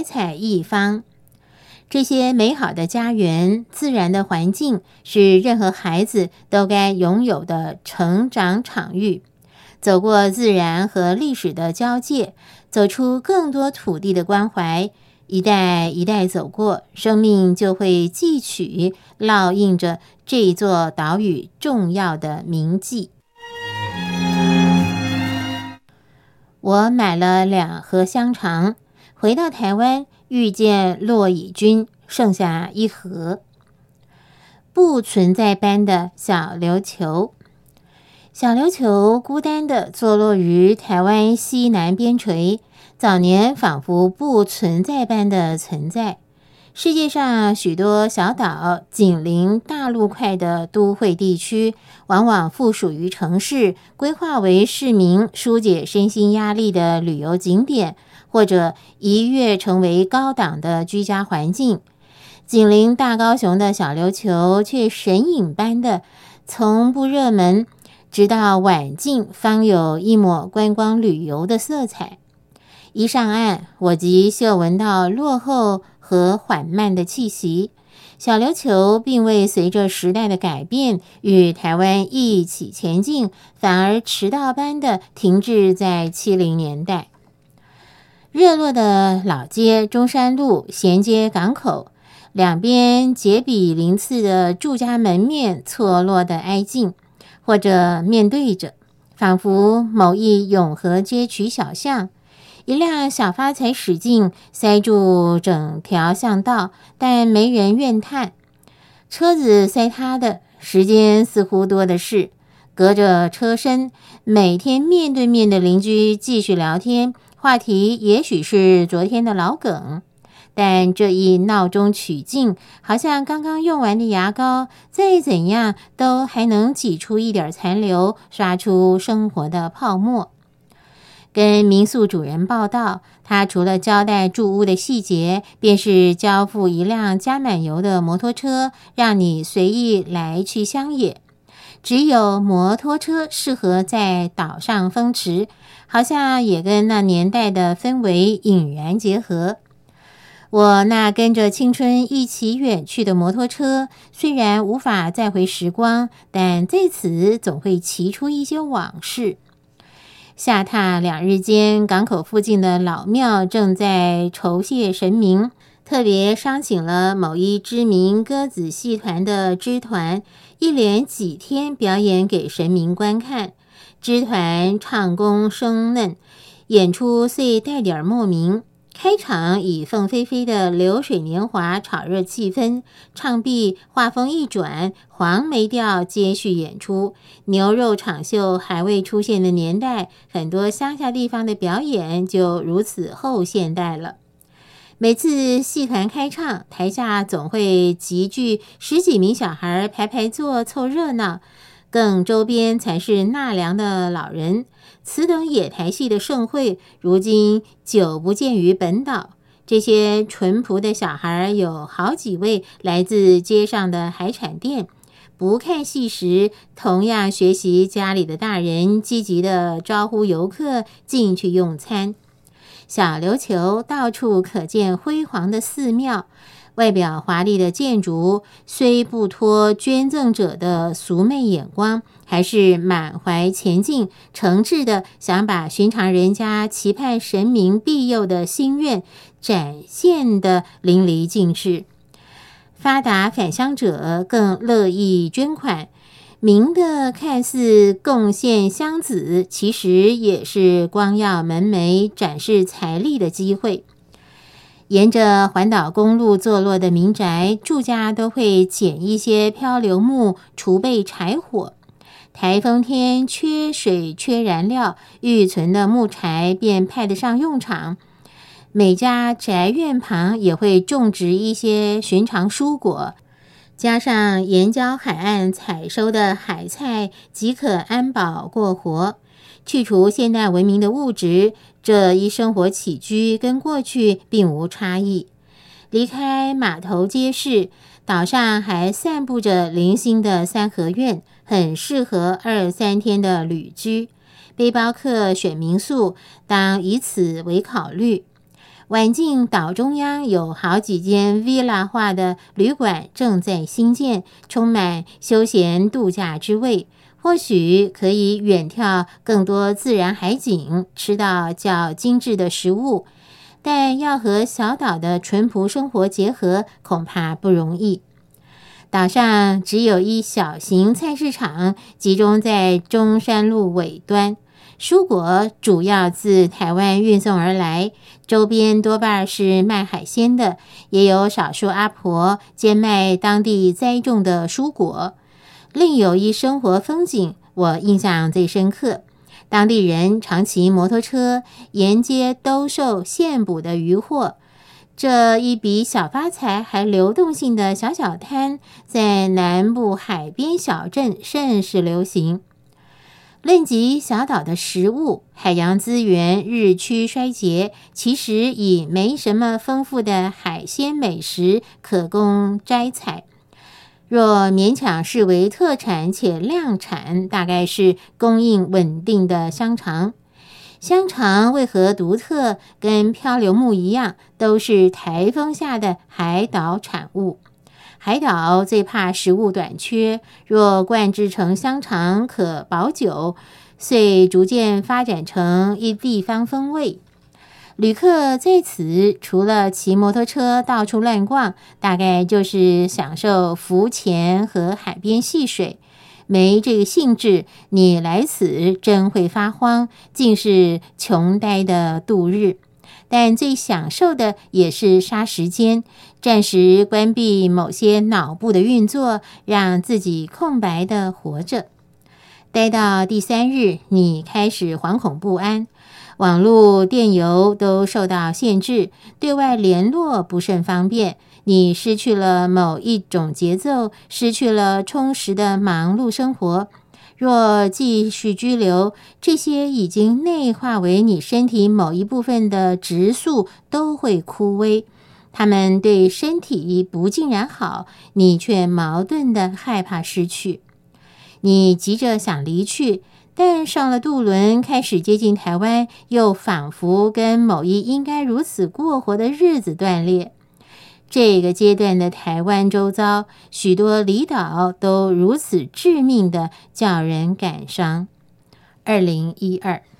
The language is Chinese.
采一方。这些美好的家园、自然的环境，是任何孩子都该拥有的成长场域。走过自然和历史的交界，走出更多土地的关怀，一代一代走过，生命就会记取烙印着这座岛屿重要的铭记。我买了2盒香肠，回到台湾遇见骆以军，剩下1盒。不存在般的小琉球。小琉球孤单地坐落于台湾西南边陲，早年仿佛不存在般的存在。世界上许多小岛紧邻大陆块的都会地区，往往附属于城市，规划为市民疏解身心压力的旅游景点，或者一跃成为高档的居家环境。紧邻大高雄的小琉球却神隐般的从不热门，直到晚近方有一抹观光旅游的色彩。一上岸，我即嗅闻到落后和缓慢的气息。小琉球并未随着时代的改变与台湾一起前进，反而迟到般的停滞在70年代。热络的老街中山路衔接港口，两边结比鳞次的住家门面错落的挨近，或者面对着，仿佛某一永和街区小巷。一辆小发财驶进，塞住整条巷道，但没人怨叹。车子塞他的，时间似乎多的是。隔着车身，每天面对面的邻居继续聊天，话题也许是昨天的老梗。但这一闹中取静，好像刚刚用完的牙膏，再怎样都还能挤出一点残留，刷出生活的泡沫。跟民宿主人报道，他除了交代住屋的细节，便是交付一辆加满油的摩托车，让你随意来去乡野。只有摩托车适合在岛上风驰，好像也跟那年代的氛围隐然结合。我那跟着青春一起远去的摩托车，虽然无法再回时光，但在此总会骑出一些往事。下榻2日间，港口附近的老庙正在酬谢神明，特别商请了某一知名歌子戏团的支团，一连几天表演给神明观看。支团唱功生嫩，演出虽带点莫名。开场以凤飞飞的流水年华炒热气氛，唱毕话锋一转，黄梅调接续演出。牛肉场秀还未出现的年代，很多乡下地方的表演就如此后现代了。每次戏团开唱，台下总会集聚10几名小孩排排坐凑热闹，更周边才是纳凉的老人。此等野台戏的盛会，如今久不见于本岛。这些淳朴的小孩有好几位来自街上的海产店，不看戏时，同样学习家里的大人，积极地招呼游客进去用餐。小琉球到处可见辉煌的寺庙，外表华丽的建筑，虽不脱捐赠者的俗媚眼光，还是满怀前进，诚挚的想把寻常人家期盼神明庇佑的心愿展现得淋漓尽致。发达返乡者更乐意捐款，明的看似贡献乡子，其实也是光耀门楣、展示财力的机会。沿着环岛公路坐落的民宅，住家都会捡一些漂流木，储备柴火。台风天缺水缺燃料，预存的木柴便派得上用场。每家宅院旁也会种植一些寻常蔬果，加上沿郊海岸采收的海菜，即可安保过活。去除现代文明的物质，这一生活起居跟过去并无差异。离开码头街市，岛上还散布着零星的三合院，很适合2、3天的旅居。背包客选民宿，当以此为考虑。 晚近岛中央有好几间 villa 化的旅馆正在兴建，充满休闲度假之味。或许可以远眺更多自然海景，吃到较精致的食物，但要和小岛的淳朴生活结合，恐怕不容易。岛上只有一小型菜市场，集中在中山路尾端。蔬果主要自台湾运送而来，周边多半是卖海鲜的，也有少数阿婆兼卖当地栽种的蔬果。另有一生活风景我印象最深刻，当地人常骑摩托车沿街兜售现捕的渔获。这一笔小发财还流动性的小摊，在南部海边小镇甚是流行。论及小岛的食物，海洋资源日趋衰竭，其实已没什么丰富的海鲜美食可供摘采。若勉强视为特产且量产，大概是供应稳定的香肠。香肠为何独特？跟漂流木一样，都是台风下的海岛产物。海岛最怕食物短缺，若灌制成香肠可保久，遂逐渐发展成一地方风味。旅客在此除了骑摩托车到处乱逛，大概就是享受浮潜和海边戏水。没这个兴致，你来此真会发慌，竟是穷呆的度日。但最享受的也是杀时间，暂时关闭某些脑部的运作，让自己空白的活着。待到第3日，你开始惶恐不安，网络电邮都受到限制，对外联络不甚方便。你失去了某一种节奏，失去了充实的忙碌生活。若继续居留，这些已经内化为你身体某一部分的质素都会枯萎。它们对身体不尽然好，你却矛盾地害怕失去。你急着想离去，但上了渡轮，开始接近台湾，又仿佛跟某一应该如此过活的日子断裂。这个阶段的台湾周遭，许多离岛都如此致命的叫人感伤。2012